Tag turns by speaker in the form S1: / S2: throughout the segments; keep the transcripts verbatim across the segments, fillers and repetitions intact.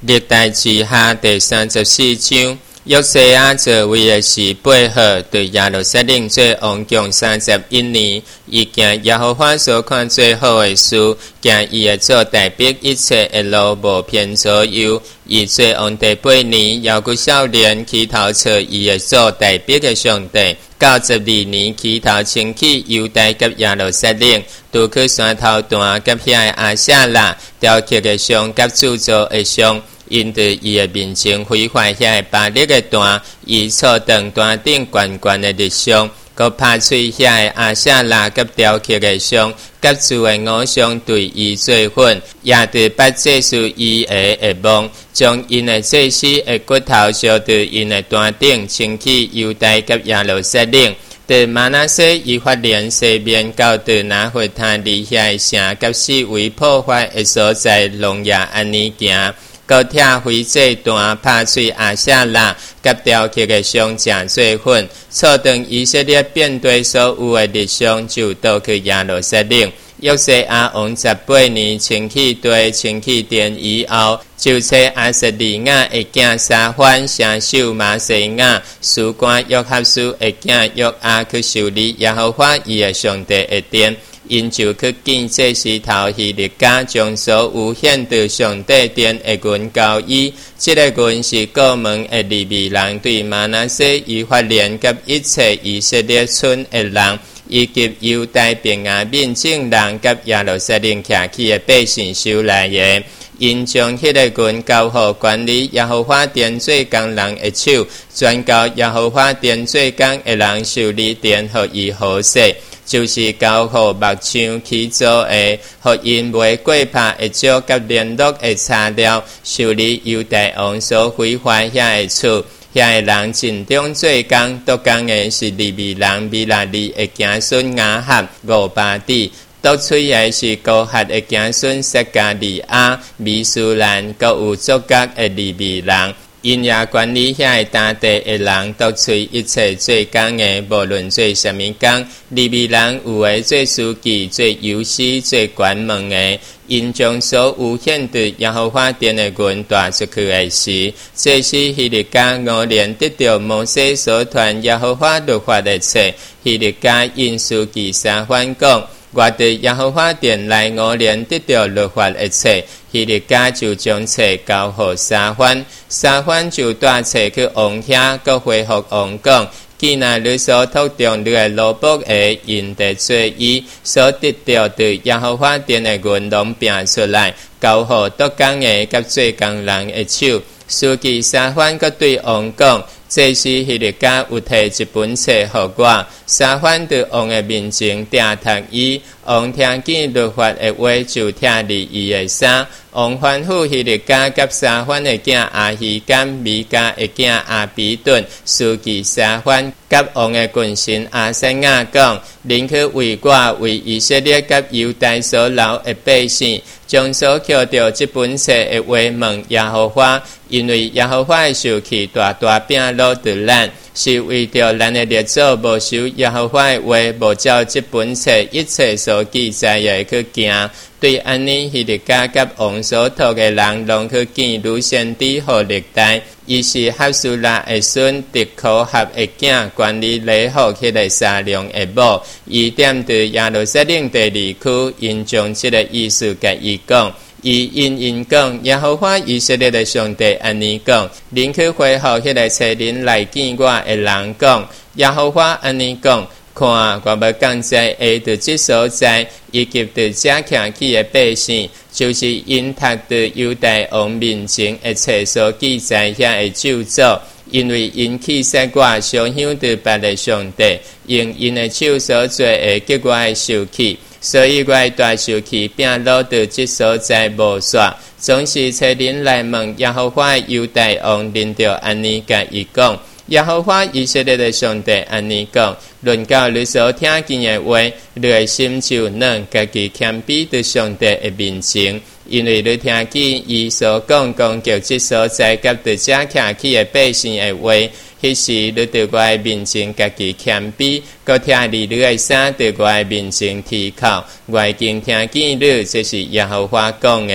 S1: 历代志下第三十四章，约西亚做为的是配合对耶路撒冷做王宫三十一年，伊行耶和华所看最好的事，行伊的做代表一切的路无偏左右。伊做王第八年，犹古少年起头找伊的做代表的上帝。九十二年起头迁去犹大甲耶路撒冷，拄去山头段甲遐的阿舍拉雕刻的像甲铸造的像。因对伊的面前毁坏遐个巴力的段，伊错当段顶悬悬的日像，佮拍碎遐个阿舍拉甲雕刻的像，甲主的偶像对伊做粉，也对把祭司伊的下望，将因的祭司的骨头烧对因的段顶，清去犹大甲耶路撒冷。对马拿西以法莲西面到对拿回他离遐的城甲四围破坏的所在，拢也安尼行。高拆毁这段，拍碎阿舍拉，甲雕刻的像正做粉，错当以色列面对所有的日常，就倒去耶路撒冷。约西亚王十八年，清起地，清起殿以后，就找阿瑟利亚的囝沙番，城守马西亚，士官约哈斯的囝约阿去修理耶和华伊的上帝的殿。因就去见这时头希律家，将所有献对上帝殿的群交伊。这个群是各门的利未人，对马拿西、以法莲甲一切以色列村的人，以及犹大便雅悯证人甲耶路撒冷徛起的百姓收来的。因将迄个群交予管理耶和华殿做工人的手，转交耶和华殿做工的人修理殿，予伊好势。就是交予木匠起做的，予因袂过拍的石甲联络的材料，修理犹大王所毁坏遐的厝。遐的人尽中做工，督工的是利未人米拉利的子孙雅合、五巴底。督吹的是高哈的子孙撒加利亚、米苏兰，各有作角的利未人。因也管理遐个当地的人，督吹一切做工的，无论做什么工，利未人有的做书记、做游司、做管门的。因将所有献对耶和华殿的群带出去的时，这是希律家五年得到摩西所传耶和华律法的册。希律家因书记沙番讲，我对耶和华殿来五年得到律法的册。希律家就将册交予沙番，沙番就带册去王遐，佮回复王讲。既然你所托中你的罗卜的因地做伊所得到对耶和华殿的群拢拼出来，交予督工的甲做工人的手。书记沙番佮对王讲，这是希律家有摕一本册予我。沙番对王的面前定读伊，王听见律法的话就听入伊的衫。王吩咐希律家甲沙番的囝阿希甘、米迦的囝阿比顿，书记沙番甲王的群臣阿西亚讲：恁去为我为以色列甲犹大所留的百姓，将所捡到这本册的话问耶和华，因为耶和华的受气大大饼落伫咱，是为着咱的列祖无守耶和华的话，无照这本册一切所记载的去行。对安尼，希律家甲王所托的人，拢去见卢先知和历代。伊是哈苏拉的孙，迪可合的囝，管理礼服迄个沙龙的某。伊踮伫耶路撒冷第二区，因将这个意思甲伊讲。伊因因讲，耶和华以色列的上帝安尼讲：恁去回复迄个找恁来见我的人讲，耶和华安尼讲。看，我要降在下伫即所在，以及伫遮徛起的百姓，就是因读伫犹大王面前的册所记载遐的咒诅，因为因气杀我，相向伫别的上帝，用因的手所做的结我的受气，所以我大受气并落伫即所在无煞，总是找恁来问耶和华犹大王，恁着安尼甲伊讲。耶和华以色列的上帝安尼讲：论到你所听见的话，你的心就软，家己谦卑伫上帝的面前，因为你听见伊所讲攻击即所在甲伫遮徛起的百姓的话，迄时你伫我的面前家己谦卑，佮听你你的衫伫我的面前提口，我已经听见你，这是耶和华讲的。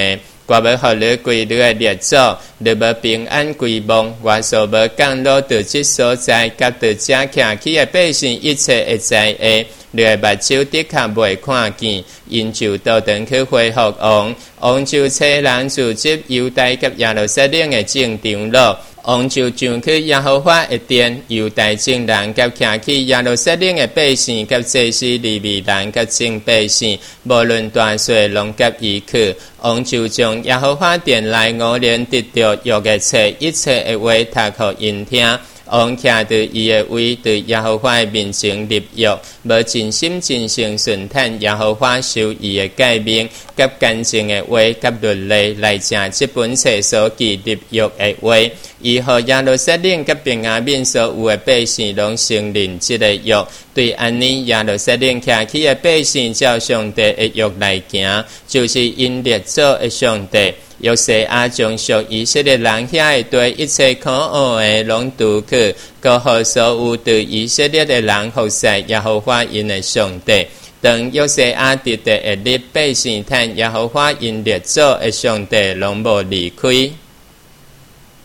S1: 我要互你归你的列祖，你要平安归亡。我所要降落到这所在，甲到这徛起的百姓一切的灾厄，你的目睭的确未看见，因就倒转去恢复王。王就找人组织犹大甲耶路撒冷的正长老。王就上去耶和华的殿，犹大众人甲徛起耶路撒冷的百姓，甲祭司利未人甲众百姓，无论大小，拢甲伊去。王就将耶和华殿内五年得着约的册一切的话读给因听。王徛伫伊的位，对耶和华的面前立约，无尽心尽性顺坦耶和华受伊的诫命，甲干净的话，甲律例来正这本册所记立约的话。伊和耶路撒冷甲便雅悯所有的百姓，拢承认这个约。对安尼，耶路撒冷徛起的百姓照上帝的约来行，就是因列祖的上帝。约西亚将属以色列人遐的对一切可恶的拢除去，告互所有对以色列的人服侍耶和华因的上帝。当约西亚得的一日百姓叹耶和华因列祖的上帝，拢无离开。